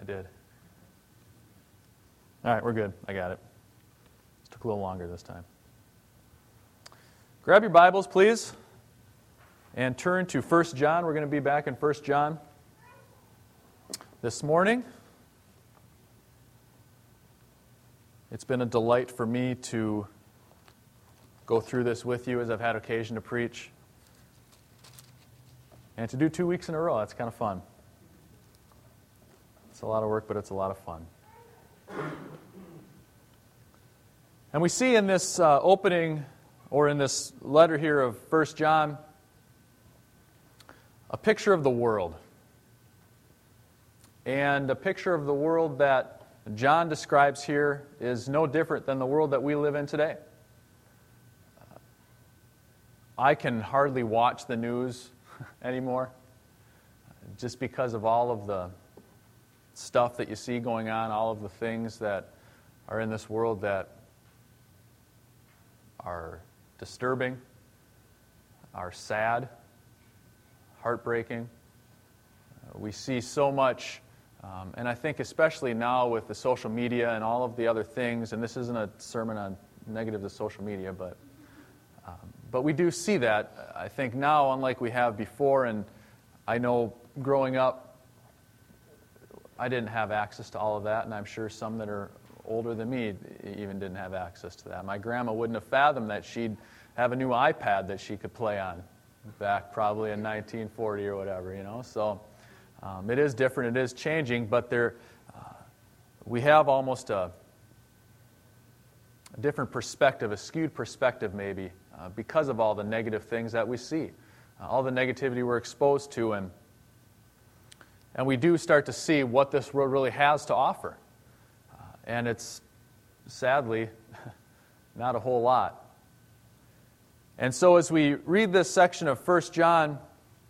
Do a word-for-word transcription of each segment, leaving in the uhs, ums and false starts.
did. All right, we're good. I got it. Just took a little longer this time. Grab your Bibles, please, and turn to First John. We're going to be back in First John this morning. It's been a delight for me to go through this with you as I've had occasion to preach. And to do two weeks in a row, that's kind of fun. It's a lot of work, but it's a lot of fun. And we see in this uh, opening, or in this letter here of First John, a picture of the world. And a picture of the world that John describes here is no different than the world that we live in today. I can hardly watch the news anymore just because of all of the stuff that you see going on, all of the things that are in this world that are disturbing, are sad, heartbreaking. Uh, we see so much, um, and I think especially now with the social media and all of the other things, and this isn't a sermon on negative to social media, but um, but we do see that, I think now, unlike we have before, and I know growing up, I didn't have access to all of that, and I'm sure some that are older than me even didn't have access to that. My grandma wouldn't have fathomed that she'd have a new iPad that she could play on back probably in nineteen forty or whatever, you know. So um, it is different, it is changing, but there, uh, we have almost a, a different perspective, a skewed perspective maybe, uh, because of all the negative things that we see, uh, all the negativity we're exposed to, and and we do start to see what this world really has to offer. Uh, and it's, sadly, not a whole lot. And so as we read this section of First John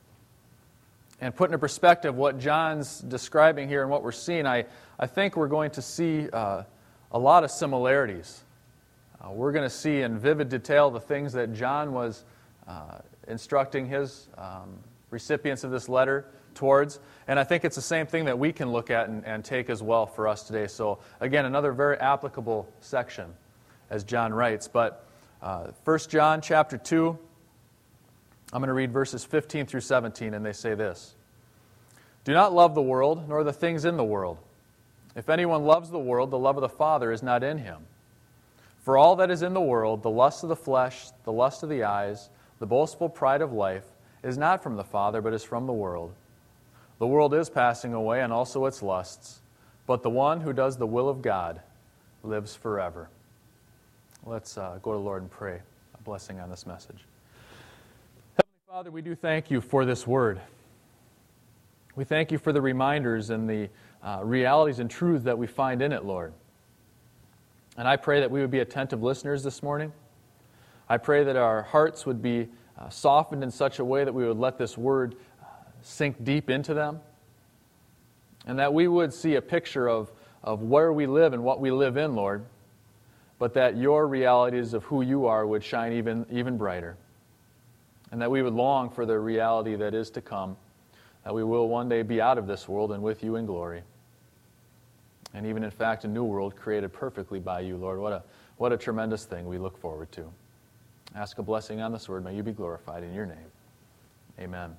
and put into perspective what John's describing here and what we're seeing, I, I think we're going to see uh, a lot of similarities. Uh, we're going to see in vivid detail the things that John was uh, instructing his um, recipients of this letter towards. And I think it's the same thing that we can look at and, and take as well for us today. So again, another very applicable section as John writes. But uh, First John chapter two, I'm going to read verses fifteen through seventeen, and they say this. Do not love the world, nor the things in the world. If anyone loves the world, the love of the Father is not in him. For all that is in the world, the lust of the flesh, the lust of the eyes, the boastful pride of life, is not from the Father, but is from the world. The world is passing away, and also its lusts, but the one who does the will of God lives forever. Let's uh, go to the Lord and pray a blessing on this message. Heavenly Father, we do thank you for this word. We thank you for the reminders and the uh, realities and truths that we find in it, Lord. And I pray that we would be attentive listeners this morning. I pray that our hearts would be uh, softened in such a way that we would let this word sink deep into them, and that we would see a picture of, of where we live and what we live in, Lord, but that your realities of who you are would shine even, even brighter, and that we would long for the reality that is to come, that we will one day be out of this world and with you in glory, and even in fact a new world created perfectly by you, Lord. What a, what a tremendous thing we look forward to. Ask a blessing on this word. May you be glorified in your name. Amen.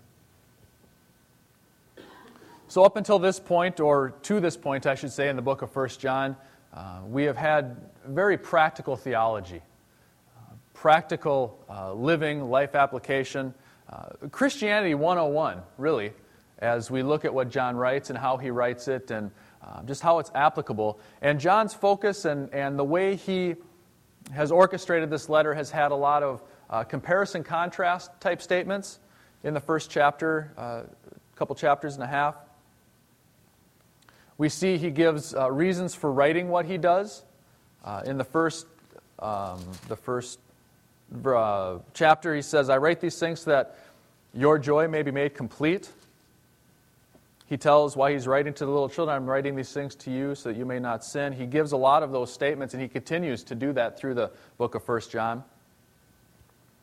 So up until this point, or to this point, I should say, in the book of First John, uh, we have had very practical theology, uh, practical uh, living, life application, uh, Christianity one oh one, really, as we look at what John writes and how he writes it and uh, just how it's applicable. And John's focus and, and the way he has orchestrated this letter has had a lot of uh, comparison-contrast type statements in the first chapter, a uh, couple chapters and a half. We see he gives uh, reasons for writing what he does. Uh, in the first, um, the first uh, chapter, he says, I write these things so that your joy may be made complete. He tells why he's writing to the little children, I'm writing these things to you so that you may not sin. He gives a lot of those statements, and he continues to do that through the book of First John.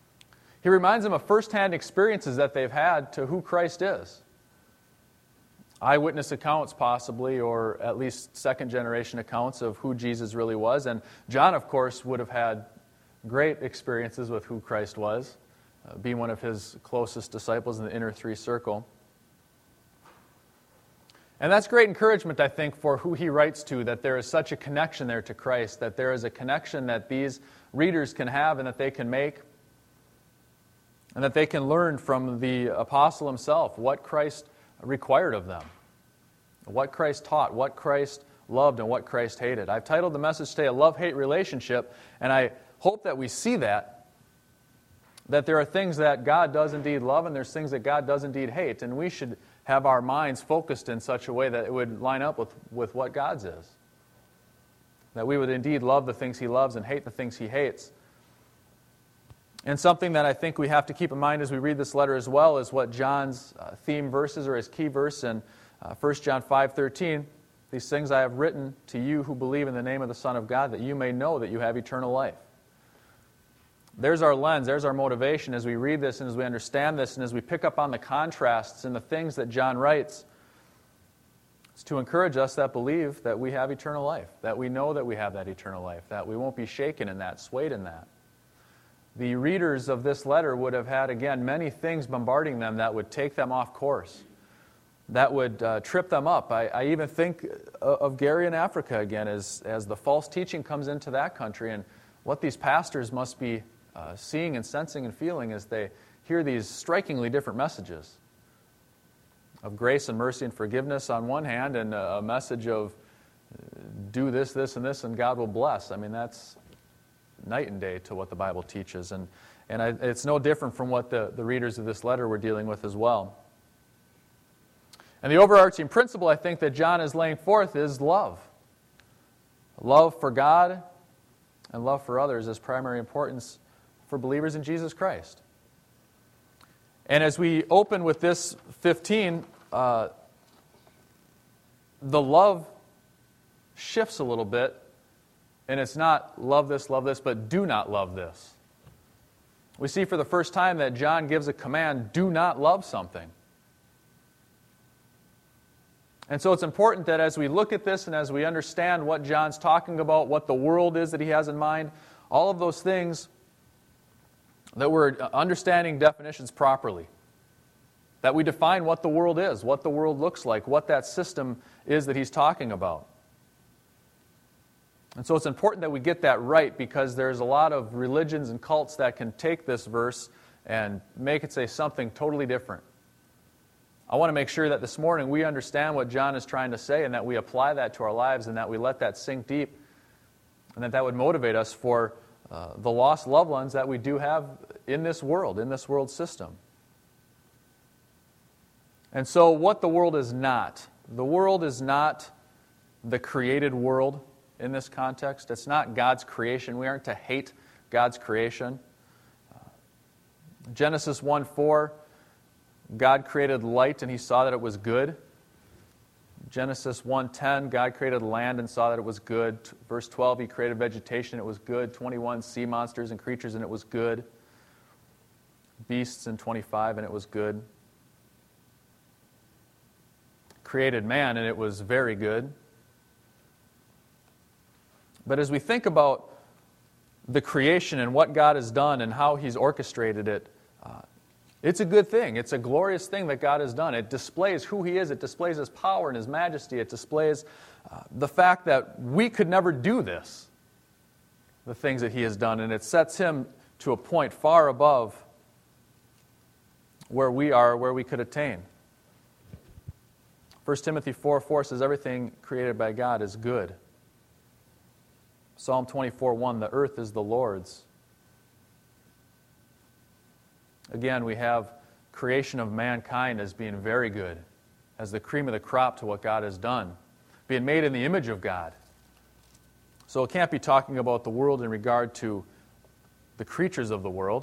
He reminds them of firsthand experiences that they've had to who Christ is. eyewitness accounts possibly, or at least second-generation accounts of who Jesus really was. And John, of course, would have had great experiences with who Christ was, uh, being one of his closest disciples in the inner three circle. And that's great encouragement, I think, for who he writes to, that there is such a connection there to Christ, that there is a connection that these readers can have and that they can make, and that they can learn from the apostle himself what Christ required of them, what Christ taught, what Christ loved, and what Christ hated. I've titled the message today, A Love-Hate Relationship, and I hope that we see that, that there are things that God does indeed love, and there's things that God does indeed hate, and we should have our minds focused in such a way that it would line up with, with what God's is. That we would indeed love the things he loves and hate the things he hates. And something that I think we have to keep in mind as we read this letter as well is what John's uh, theme verses, or his key verse in uh, First John five thirteen, these things I have written to you who believe in the name of the Son of God, that you may know that you have eternal life. There's our lens, there's our motivation as we read this and as we understand this and as we pick up on the contrasts and the things that John writes. It's to encourage us that believe that we have eternal life, that we know that we have that eternal life, that we won't be shaken in that, swayed in that. The readers of this letter would have had, again, many things bombarding them that would take them off course, that would uh, trip them up. I, I even think of Gary in Africa again as, as the false teaching comes into that country, and what these pastors must be uh, seeing and sensing and feeling as they hear these strikingly different messages of grace and mercy and forgiveness on one hand, and a, a message of uh, do this, this, and this, and God will bless. I mean, that's night and day to what the Bible teaches. And, and I, it's no different from what the, the readers of this letter were dealing with as well. And the overarching principle, I think, that John is laying forth is love. Love for God and love for others is primary importance for believers in Jesus Christ. And as we open with this fifteen, uh, the love shifts a little bit. And it's not love this, love this, but do not love this. We see for the first time that John gives a command, do not love something. And so it's important that as we look at this and as we understand what John's talking about, what the world is that he has in mind, all of those things, that we're understanding definitions properly. That we define what the world is, what the world looks like, what that system is that he's talking about. And so it's important that we get that right, because there's a lot of religions and cults that can take this verse and make it say something totally different. I want to make sure that this morning we understand what John is trying to say and that we apply that to our lives and that we let that sink deep and that that would motivate us for uh, the lost loved ones that we do have in this world, in this world system. And so what the world is not. The world is not the created world. In this context, it's not God's creation. We aren't to hate God's creation. Uh, Genesis one four, God created light and he saw that it was good. Genesis one ten, God created land and saw that it was good. Verse twelve, he created vegetation, it was good. twenty-one, sea monsters and creatures, and it was good. Beasts in twenty-five, and it was good. Created man, and it was very good. But as we think about the creation and what God has done and how he's orchestrated it, uh, it's a good thing. It's a glorious thing that God has done. It displays who he is. It displays his power and his majesty. It displays uh, the fact that we could never do this, the things that he has done. And it sets him to a point far above where we are, where we could attain. First Timothy four four says everything created by God is good. Psalm twenty-four one, the earth is the Lord's. Again, we have creation of mankind as being very good, as the cream of the crop to what God has done, being made in the image of God. So it can't be talking about the world in regard to the creatures of the world.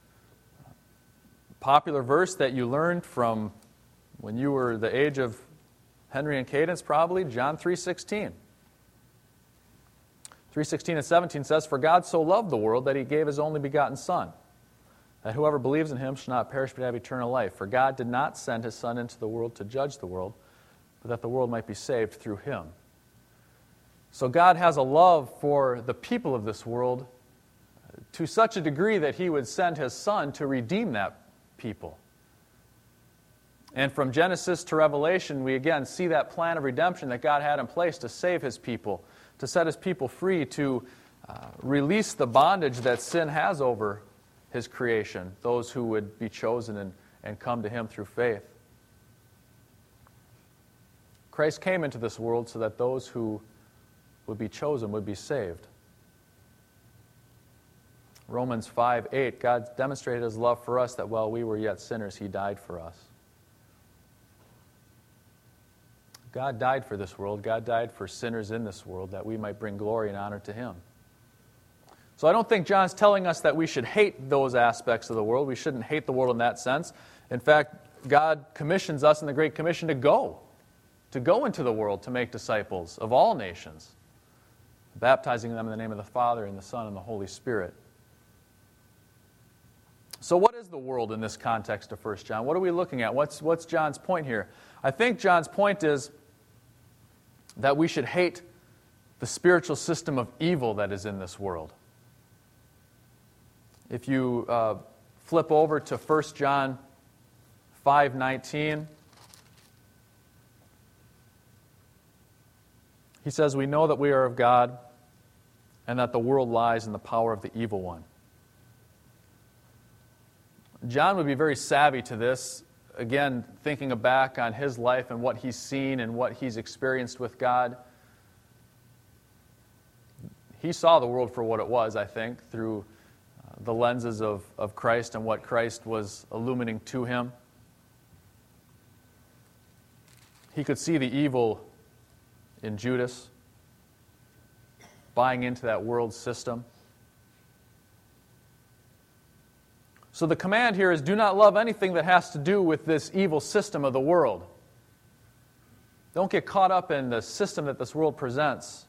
Popular verse that you learned from when you were the age of Henry and Cadence, probably, John three sixteen. three sixteen and seventeen says, "For God so loved the world that he gave his only begotten Son, that whoever believes in him shall not perish but have eternal life. For God did not send his Son into the world to judge the world, but that the world might be saved through him. So God has a love for the people of this world to such a degree that he would send his Son to redeem that people. And from Genesis to Revelation, we again see that plan of redemption that God had in place to save his people, to set his people free, to uh, release the bondage that sin has over his creation, those who would be chosen and, and come to him through faith. Christ came into this world so that those who would be chosen would be saved. Romans five eight, God demonstrated his love for us that while we were yet sinners, he died for us. God died for this world. God died for sinners in this world that we might bring glory and honor to him. So I don't think John's telling us that we should hate those aspects of the world. We shouldn't hate the world in that sense. In fact, God commissions us in the Great Commission to go, to go into the world to make disciples of all nations, baptizing them in the name of the Father and the Son and the Holy Spirit. So what is the world in this context of First John? What are we looking at? What's, what's John's point here? I think John's point is that we should hate the spiritual system of evil that is in this world. If you uh, flip over to First John five nineteen, he says, "We know that we are of God, and that the world lies in the power of the evil one." John would be very savvy to this, again, thinking back on his life and what he's seen and what he's experienced with God. He saw the world for what it was, I think, through uh, the lenses of, of Christ and what Christ was illuminating to him. He could see the evil in Judas, buying into that world system. So the command here is, do not love anything that has to do with this evil system of the world. Don't get caught up in the system that this world presents.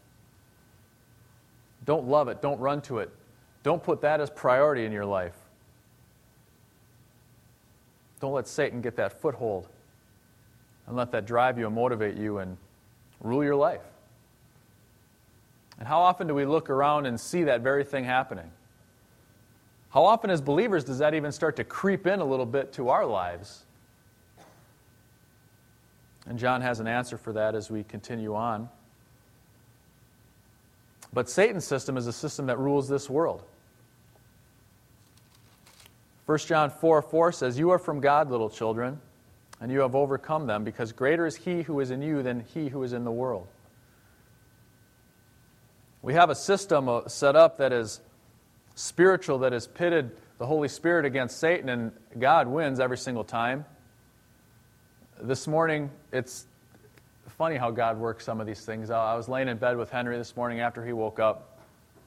Don't love it. Don't run to it. Don't put that as priority in your life. Don't let Satan get that foothold and let that drive you and motivate you and rule your life. And how often do we look around and see that very thing happening? How often as believers does that even start to creep in a little bit to our lives? And John has an answer for that as we continue on. But Satan's system is a system that rules this world. First John four four says, "You are from God, little children, and you have overcome them, because greater is he who is in you than he who is in the world." We have a system set up that is spiritual, that has pitted the Holy Spirit against Satan, and God wins every single time. This morning, it's funny how God works some of these things out. I was laying in bed with Henry this morning after he woke up,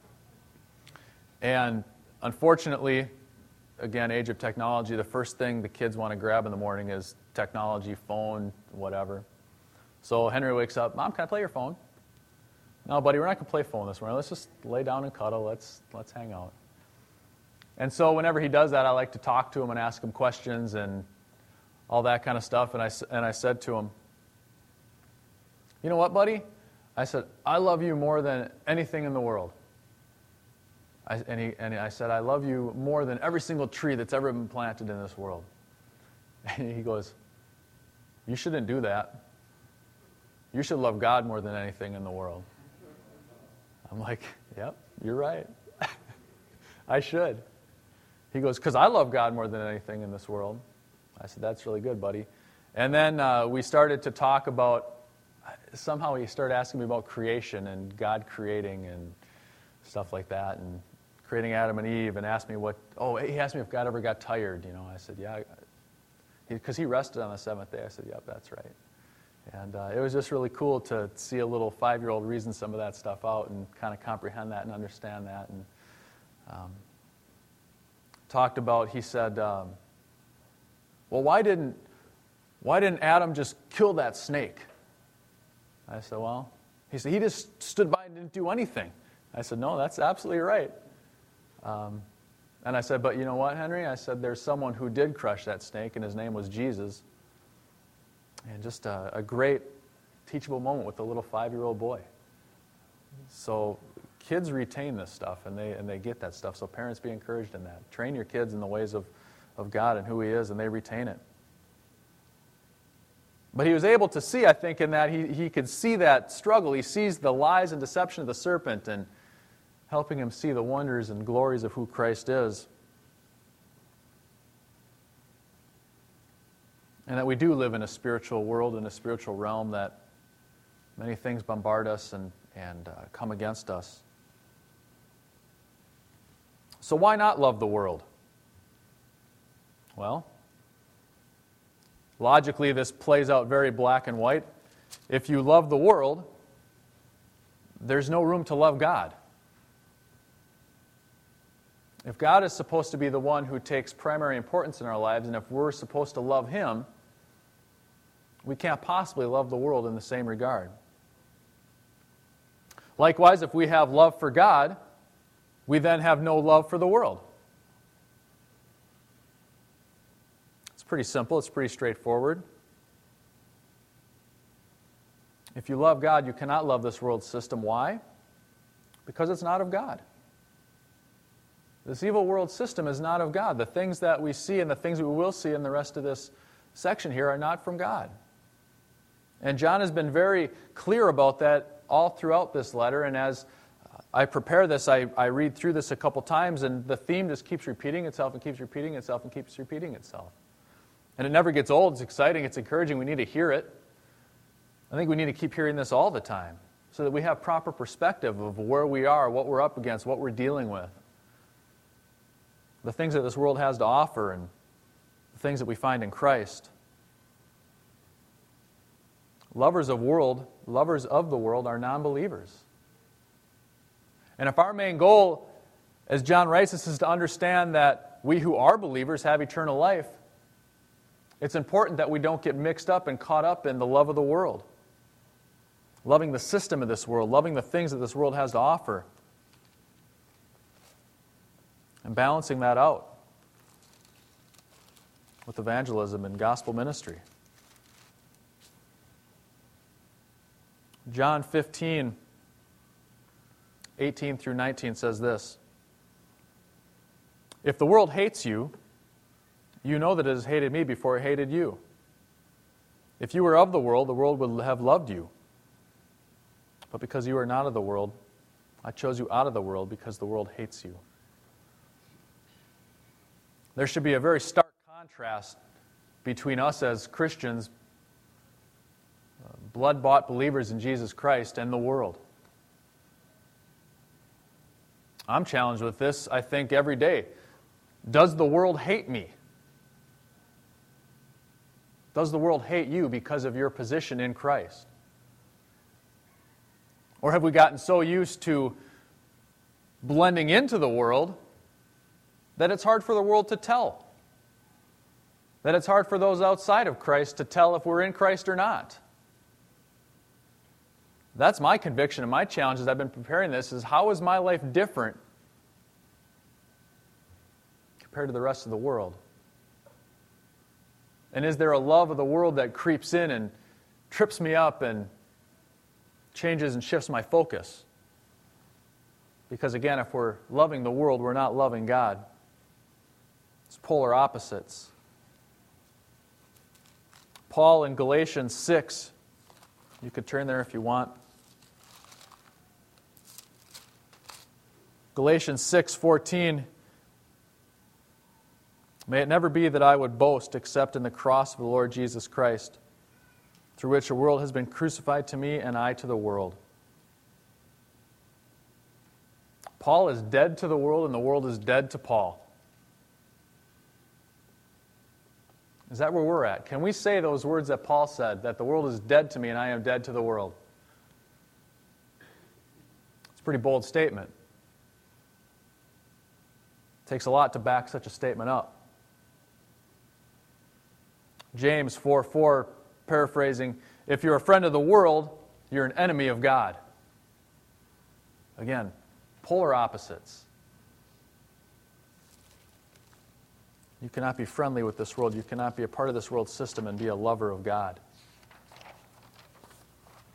and unfortunately, again, age of technology, the first thing the kids want to grab in the morning is technology, phone, whatever. So Henry wakes up, "Mom, can I play your phone?" "No, buddy, we're not going to play phone this morning. Let's just lay down and cuddle. Let's let's hang out." And so whenever he does that, I like to talk to him and ask him questions and all that kind of stuff. And I, and I said to him, "You know what, buddy?" I said, "I love you more than anything in the world." I, and, he, and I said, "I love you more than every single tree that's ever been planted in this world." And he goes, "You shouldn't do that. You should love God more than anything in the world." I'm like, "Yep, you're right. I should." He goes, "Because I love God more than anything in this world." I said, "That's really good, buddy." And then uh, we started to talk about, somehow he started asking me about creation and God creating and stuff like that, and creating Adam and Eve, and asked me what, oh, he asked me if God ever got tired. You know, I said, "Yeah," because he, he rested on the seventh day. I said, "Yep, that's right." And uh, it was just really cool to see a little five-year-old reason some of that stuff out and kind of comprehend that and understand that. And um, talked about, he said, um, "Well, why didn't why didn't Adam just kill that snake?" I said, "Well," he said, "he just stood by and didn't do anything." I said, "No, that's absolutely right." Um, and I said, "But you know what, Henry?" I said, "There's someone who did crush that snake, and his name was Jesus." And just a, a great teachable moment with a little five-year-old boy. So kids retain this stuff, and they and they get that stuff. So parents, be encouraged in that. Train your kids in the ways of, of God and who He is, and they retain it. But he was able to see, I think, in that he, he could see that struggle. He sees the lies and deception of the serpent and helping him see the wonders and glories of who Christ is. And that we do live in a spiritual world, in a spiritual realm, that many things bombard us and, and uh, come against us. So why not love the world? Well, logically, this plays out very black and white. If you love the world, there's no room to love God. If God is supposed to be the one who takes primary importance in our lives, and if we're supposed to love Him, we can't possibly love the world in the same regard. Likewise, if we have love for God, we then have no love for the world. It's pretty simple. It's pretty straightforward. If you love God, you cannot love this world system. Why? Because it's not of God. This evil world system is not of God. The things that we see and the things we will see in the rest of this section here are not from God. And John has been very clear about that all throughout this letter. And as I prepare this, I, I read through this a couple times, and the theme just keeps repeating itself and keeps repeating itself and keeps repeating itself. And it never gets old. It's exciting. It's encouraging. We need to hear it. I think we need to keep hearing this all the time so that we have proper perspective of where we are, what we're up against, what we're dealing with, the things that this world has to offer, and the things that we find in Christ. Lovers of world, lovers of the world are non-believers. And if our main goal, as John writes this, is to understand that we who are believers have eternal life, it's important that we don't get mixed up and caught up in the love of the world, loving the system of this world, loving the things that this world has to offer, and balancing that out with evangelism and gospel ministry. John fifteen, eighteen through nineteen says this: "If the world hates you, you know that it has hated me before it hated you. If you were of the world, the world would have loved you. But because you are not of the world, I chose you out of the world because the world hates you." There should be a very stark contrast between us as Christians, uh, blood-bought believers in Jesus Christ, and the world. I'm challenged with this, I think, every day. Does the world hate me? Does the world hate you because of your position in Christ? Or have we gotten so used to blending into the world that it's hard for the world to tell? That it's hard for those outside of Christ to tell if we're in Christ or not? That's my conviction and my challenge as I've been preparing this, is how is my life different compared to the rest of the world? And is there a love of the world that creeps in and trips me up and changes and shifts my focus? Because again, if we're loving the world, we're not loving God. It's polar opposites. Paul in Galatians six, you could turn there if you want. Galatians six fourteen. "May it never be that I would boast except in the cross of the Lord Jesus Christ, through which the world has been crucified to me and I to the world." Paul is dead to the world and the world is dead to Paul. Is that where we're at? Can we say those words that Paul said, that the world is dead to me and I am dead to the world? It's a pretty bold statement. It takes a lot to back such a statement up. James four four, paraphrasing, "If you're a friend of the world, you're an enemy of God." Again, polar opposites. You cannot be friendly with this world. You cannot be a part of this world system and be a lover of God.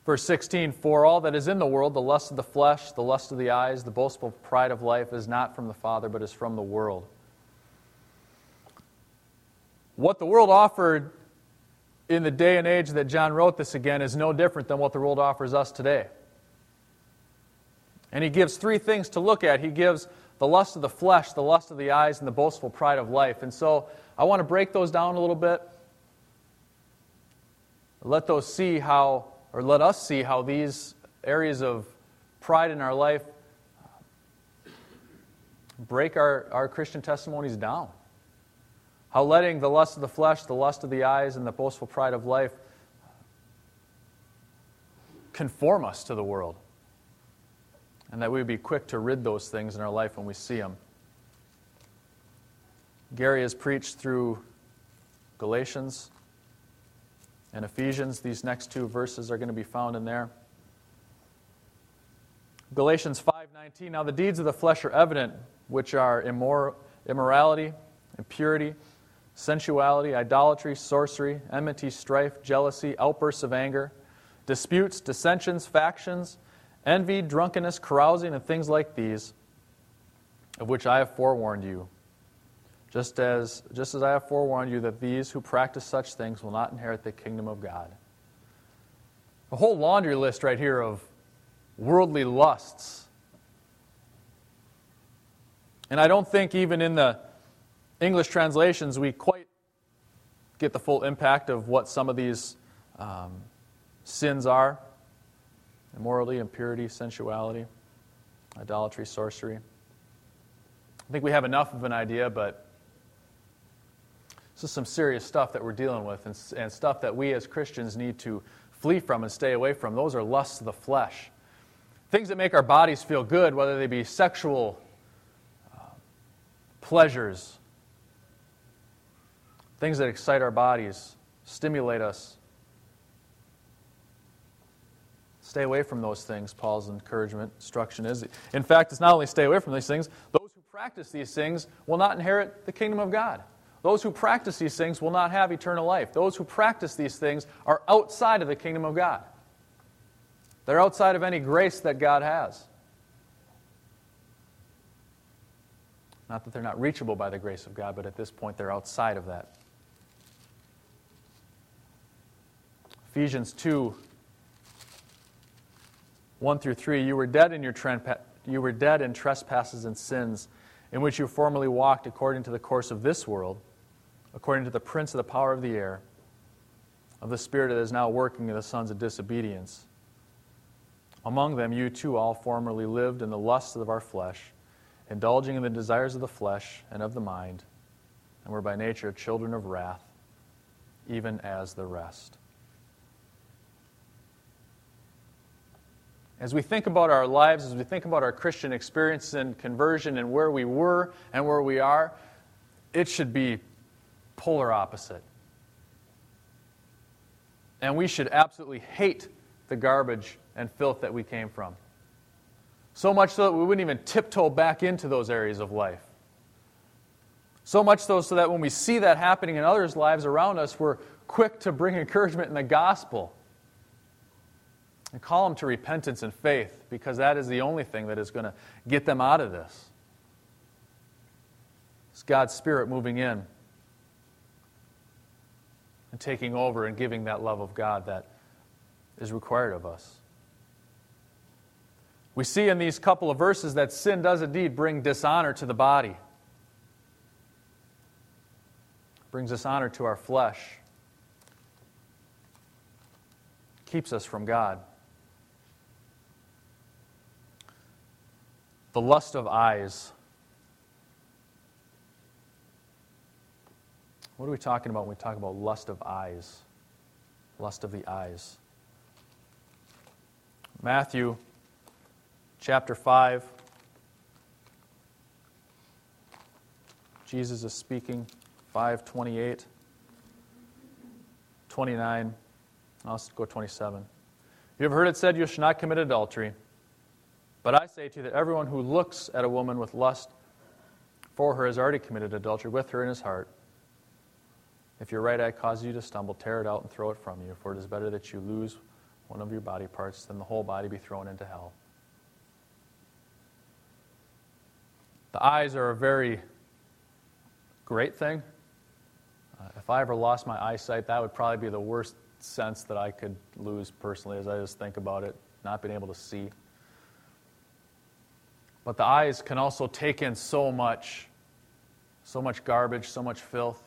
Verse sixteen, for all that is in the world, the lust of the flesh, the lust of the eyes, the boastful pride of life is not from the Father, but is from the world. What the world offered in the day and age that John wrote this again is no different than what the world offers us today. And he gives three things to look at. He gives the lust of the flesh, the lust of the eyes, and the boastful pride of life. And so I want to break those down a little bit. Let those see how, or let us see how these areas of pride in our life break our, our Christian testimonies down. How letting the lust of the flesh, the lust of the eyes, and the boastful pride of life conform us to the world. And that we would be quick to rid those things in our life when we see them. Gary has preached through Galatians and Ephesians. These next two verses are going to be found in there. Galatians five nineteen, now the deeds of the flesh are evident, which are immor- immorality, impurity, sensuality, idolatry, sorcery, enmity, strife, jealousy, outbursts of anger, disputes, dissensions, factions, envy, drunkenness, carousing, and things like these, of which I have forewarned you. Just as, just as I have forewarned you that these who practice such things will not inherit the kingdom of God. A whole laundry list right here of worldly lusts. And I don't think even in the English translations we quite get the full impact of what some of these um, sins are. Immorality, impurity, sensuality, idolatry, sorcery. I think we have enough of an idea, but this is some serious stuff that we're dealing with and, and stuff that we as Christians need to flee from and stay away from. Those are lusts of the flesh. Things that make our bodies feel good, whether they be sexual uh, pleasures, things that excite our bodies, stimulate us. Stay away from those things, Paul's encouragement, instruction is. In fact, it's not only stay away from these things, those who practice these things will not inherit the kingdom of God. Those who practice these things will not have eternal life. Those who practice these things are outside of the kingdom of God. They're outside of any grace that God has. Not that they're not reachable by the grace of God, but at this point they're outside of that. Ephesians two, one through three, you were dead in your trespa- you were dead in trespasses and sins, in which you formerly walked according to the course of this world, according to the prince of the power of the air, of the spirit that is now working in the sons of disobedience. Among them you too all formerly lived in the lusts of our flesh, indulging in the desires of the flesh and of the mind, and were by nature children of wrath, even as the rest. As we think about our lives, as we think about our Christian experience and conversion and where we were and where we are, it should be polar opposite. And we should absolutely hate the garbage and filth that we came from. So much so that we wouldn't even tiptoe back into those areas of life. So much so, so that when we see that happening in others' lives around us, we're quick to bring encouragement in the gospel. And call them to repentance and faith, because that is the only thing that is going to get them out of this. It's God's Spirit moving in and taking over and giving that love of God that is required of us. We see in these couple of verses that sin does indeed bring dishonor to the body. It brings dishonor to our flesh. It keeps us from God. The lust of eyes. What are we talking about when we talk about lust of eyes? Lust of the eyes. Matthew chapter five. Jesus is speaking. five twenty-eight, twenty-nine. I'll go twenty-seven. You have heard it said, you shall not commit adultery. But I say to you that everyone who looks at a woman with lust for her has already committed adultery with her in his heart. If your right eye causes you to stumble, tear it out and throw it from you, for it is better that you lose one of your body parts, then the whole body be thrown into hell. The eyes are a very great thing. Uh, if I ever lost my eyesight, that would probably be the worst sense that I could lose personally, as I just think about it, not being able to see. But the eyes can also take in so much, so much garbage, so much filth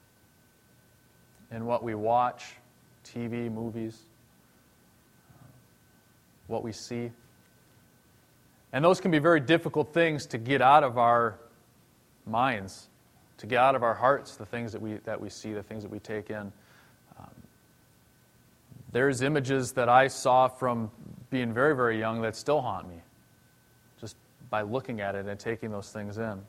in what we watch, T V, movies, what we see. And those can be very difficult things to get out of our minds, to get out of our hearts, the things that we that we see, the things that we take in. Um, there's images that I saw from being very, very young that still haunt me, just by looking at it and taking those things in.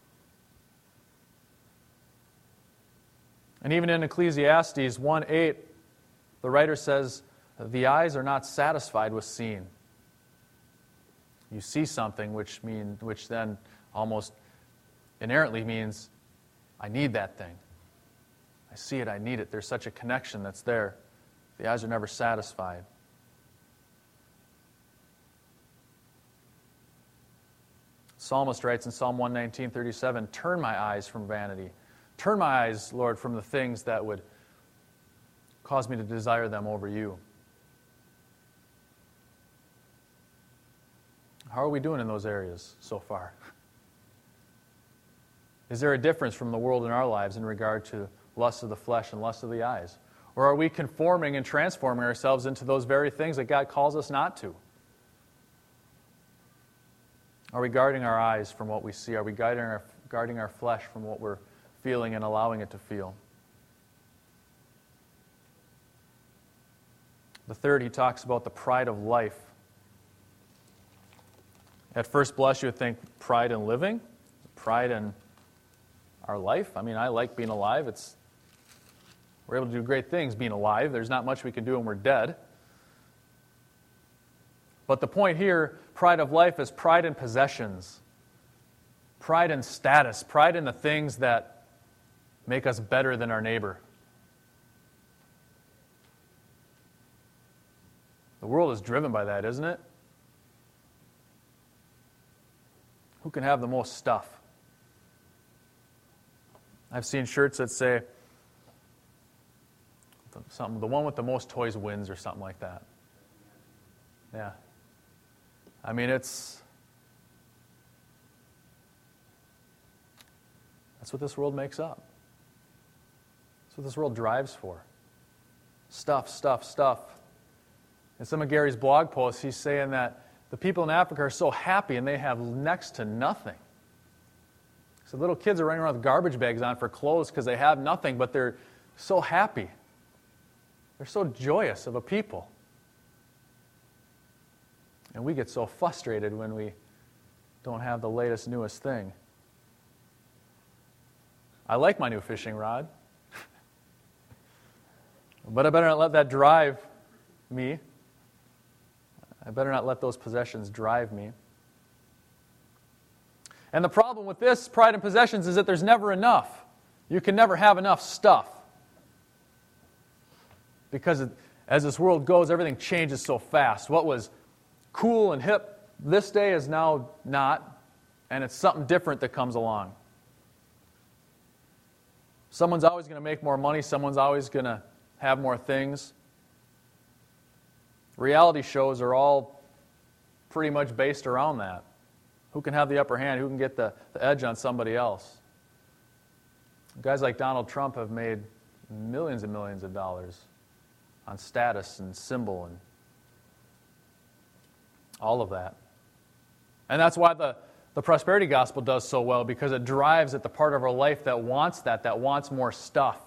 And even in Ecclesiastes one eight, the writer says, the eyes are not satisfied with seeing. You see something which mean, which then almost inherently means, I need that thing. I see it, I need it. There's such a connection that's there. The eyes are never satisfied. The psalmist writes in Psalm one nineteen, thirty-seven, turn my eyes from vanity. Turn my eyes, Lord, from the things that would cause me to desire them over you. How are we doing in those areas so far? Is there a difference from the world in our lives in regard to lust of the flesh and lust of the eyes? Or are we conforming and transforming ourselves into those very things that God calls us not to? Are we guarding our eyes from what we see? Are we guarding our, guarding our flesh from what we're feeling and allowing it to feel? The third, he talks about the pride of life. At first blush, you would think pride in living, pride in our life. I mean, I like being alive. It's we're able to do great things being alive. There's not much we can do when we're dead. But the point here, pride of life, is pride in possessions, pride in status, pride in the things that make us better than our neighbor. The world is driven by that, isn't it? Who can have the most stuff? I've seen shirts that say, something, the one with the most toys wins, or something like that. Yeah. I mean, it's... That's what this world makes up. That's what this world drives for. Stuff, stuff, stuff. In some of Gary's blog posts, he's saying that the people in Africa are so happy and they have next to nothing. So little kids are running around with garbage bags on for clothes because they have nothing, but they're so happy. They're so joyous of a people. And we get so frustrated when we don't have the latest, newest thing. I like my new fishing rod. But I better not let that drive me. I better not let those possessions drive me. And the problem with this pride in possessions is that there's never enough. You can never have enough stuff. Because it, as this world goes, everything changes so fast. What was cool and hip this day is now not, and it's something different that comes along. Someone's always going to make more money. Someone's always going to have more things. Reality shows are all pretty much based around that. Who can have the upper hand? Who can get the, the edge on somebody else? Guys like Donald Trump have made millions and millions of dollars on status and symbol and all of that. And that's why the, the prosperity gospel does so well, because it drives at the part of our life that wants that, that wants more stuff.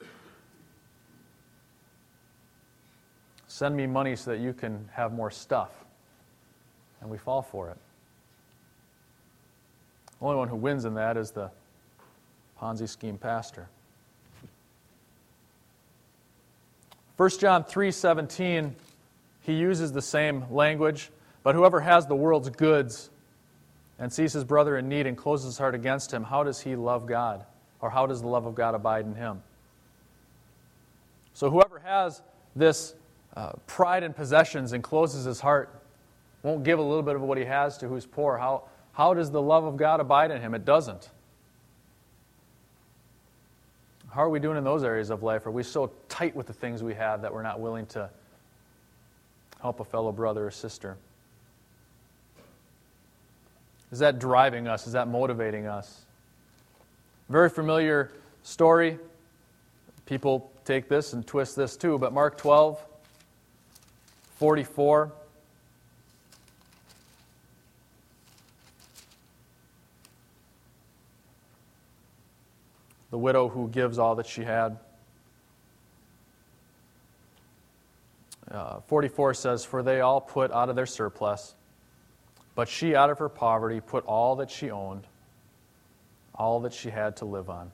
Send me money so that you can have more stuff. And we fall for it. The only one who wins in that is the Ponzi scheme pastor. First John three seventeen, he uses the same language. But whoever has the world's goods and sees his brother in need and closes his heart against him, how does he love God? Or how does the love of God abide in him? So whoever has this uh, pride in possessions encloses his heart, won't give a little bit of what he has to who's poor, how, how does the love of God abide in him? It doesn't. How are we doing in those areas of life? Are we so tight with the things we have that we're not willing to help a fellow brother or sister? Is that driving us? Is that motivating us? Very familiar story. People take this and twist this too, but Mark twelve, forty-four. The widow who gives all that she had. Uh, forty-four says, "For they all put out of their surplus, but she out of her poverty put all that she owned, all that she had to live on."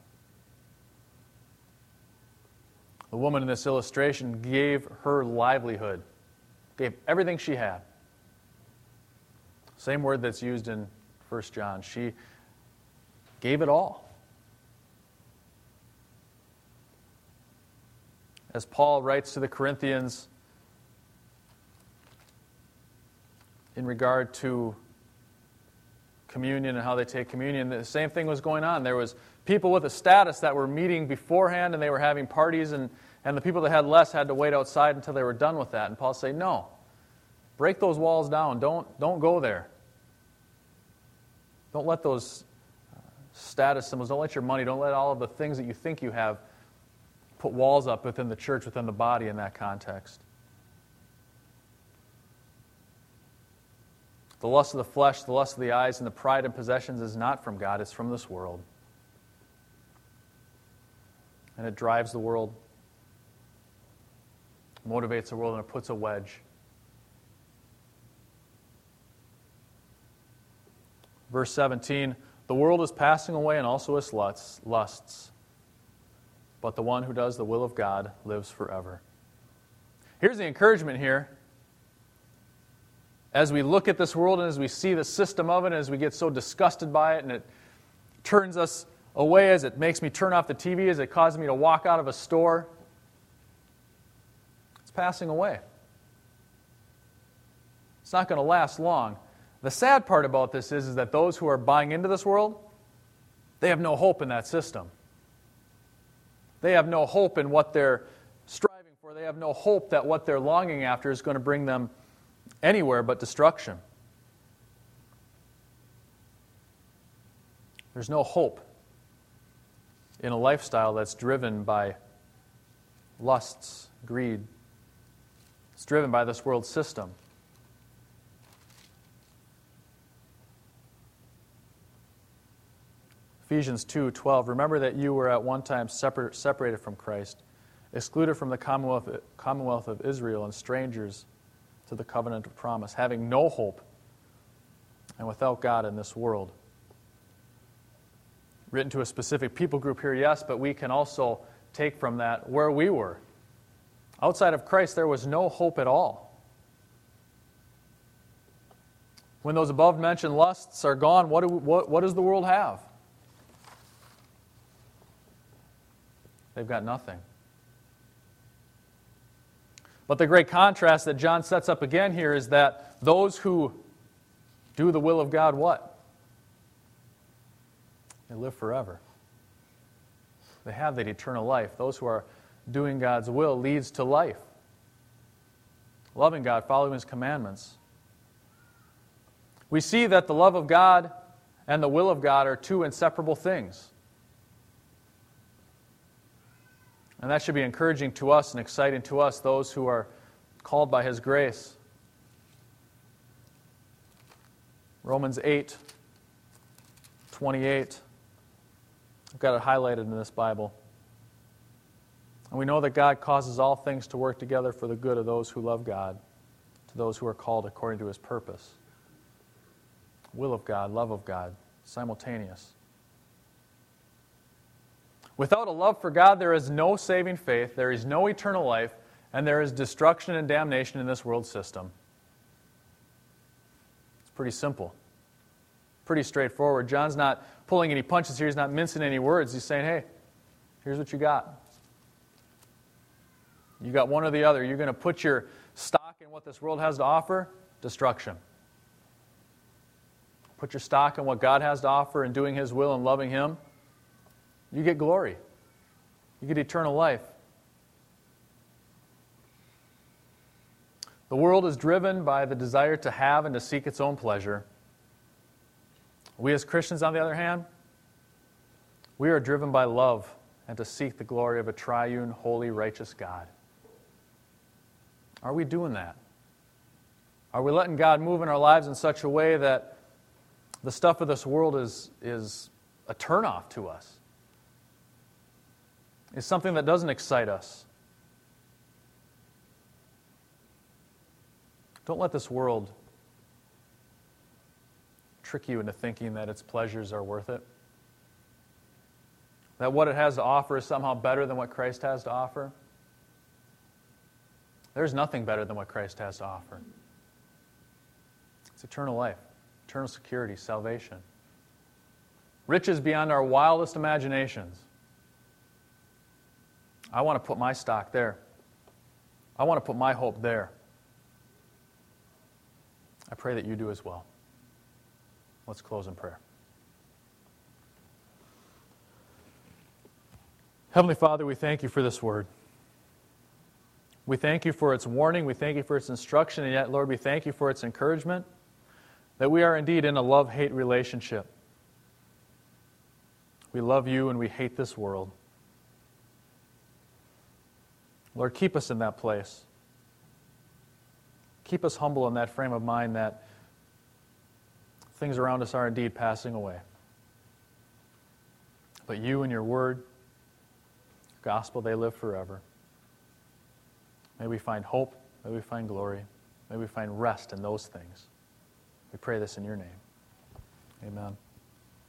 The woman in this illustration gave her livelihood, gave everything she had. Same word that's used in First John. She gave it all. As Paul writes to the Corinthians in regard to communion and how they take communion, the same thing was going on. There was people with a status that were meeting beforehand and they were having parties, and, and the people that had less had to wait outside until they were done with that. And Paul said, no, break those walls down. Don't, don't go there. Don't let those status symbols, don't let your money, don't let all of the things that you think you have put walls up within the church, within the body in that context. The lust of the flesh, the lust of the eyes, and the pride in possessions is not from God, it's from this world. And it drives the world, motivates the world, and it puts a wedge. Verse seventeen, "The world is passing away and also its lusts, but the one who does the will of God lives forever." Here's the encouragement here. As we look at this world and as we see the system of it, and as we get so disgusted by it, and it turns us away, as it makes me turn off the T V, as it causes me to walk out of a store, it's passing away. It's not going to last long. The sad part about this is, is that those who are buying into this world, they have no hope in that system. They have no hope in what they're striving for. They have no hope that what they're longing after is going to bring them anywhere but destruction. There's no hope in a lifestyle that's driven by lusts, greed. It's driven by this world system. Ephesians two twelve, "Remember that you were at one time separate, separated from Christ, excluded from the commonwealth, commonwealth of Israel, and strangers to the covenant of promise, having no hope and without God in this world." Written to a specific people group here, yes, but we can also take from that where we were. Outside of Christ, there was no hope at all. When those above-mentioned lusts are gone, what, do, what, what does the world have? They've got nothing. But the great contrast that John sets up again here is that those who do the will of God, what? They live forever. They have that eternal life. Those who are doing God's will leads to life. Loving God, following His commandments. We see that the love of God and the will of God are two inseparable things. And that should be encouraging to us and exciting to us, those who are called by His grace. Romans eight twenty-eight. I've got it highlighted in this Bible. "And we know that God causes all things to work together for the good of those who love God, to those who are called according to His purpose." Will of God, love of God, simultaneous. Without a love for God, there is no saving faith, there is no eternal life, and there is destruction and damnation in this world system. It's pretty simple. Pretty straightforward. John's not pulling any punches here. He's not mincing any words. He's saying, hey, here's what you got. You got one or the other. You're going to put your stock in what this world has to offer, destruction. Put your stock in what God has to offer and doing His will and loving Him, you get glory. You get eternal life. The world is driven by the desire to have and to seek its own pleasure. We as Christians, on the other hand, we are driven by love and to seek the glory of a triune, holy, righteous God. Are we doing that? Are we letting God move in our lives in such a way that the stuff of this world is, is a turnoff to us? Is something that doesn't excite us? Don't let this world trick you into thinking that its pleasures are worth it. That what it has to offer is somehow better than what Christ has to offer. There's nothing better than what Christ has to offer. It's eternal life, eternal security, salvation. Riches beyond our wildest imaginations. I want to put my stock there. I want to put my hope there. I pray that you do as well. Let's close in prayer. Heavenly Father, we thank you for this word. We thank you for its warning. We thank you for its instruction. And yet, Lord, we thank you for its encouragement that we are indeed in a love-hate relationship. We love you and we hate this world. Lord, keep us in that place. Keep us humble in that frame of mind that things around us are indeed passing away. But you and your word, gospel, they live forever. May we find hope. May we find glory. May we find rest in those things. We pray this in your name. Amen.